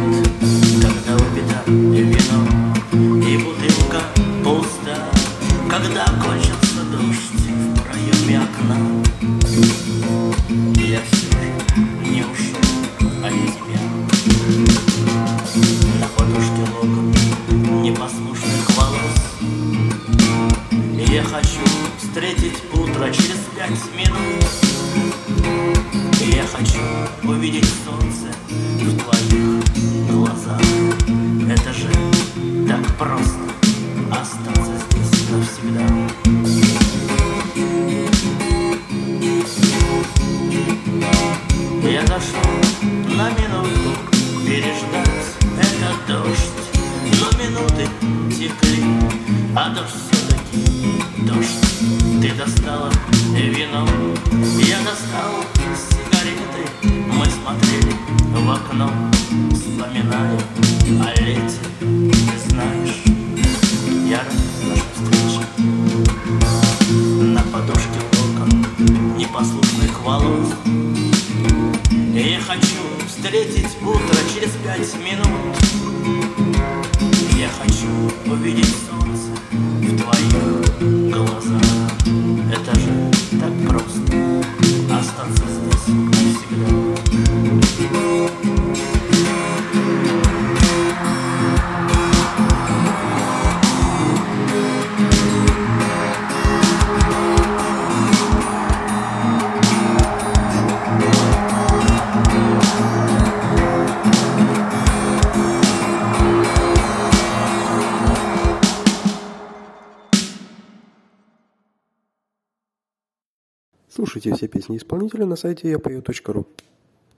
когда выпито вино и бутылка пуста, когда кончился дождь в проеме окна. Я все же не ушел от тебя. На подушке локон непослушных волос. И я хочу встретить утро через 5 минут. И я хочу увидеть солнце в твоих глазах. Это же так просто остаться здесь навсегда. Я зашел на минутку переждать этот дождь, но минуты текли, а дождь все-таки дождь. Ты достала вино, я достал сигареты. Мы смотрели в окно, вспоминали о лете. Ты знаешь, я рад нашей встрече. На подушке локон непослушных волос. И я хочу встретить утро через 5 минут. Я хочу увидеть солнце в твоих глазах. Это же так просто остаться здесь навсегда. Слушайте все песни исполнителя на сайте yapою.ru.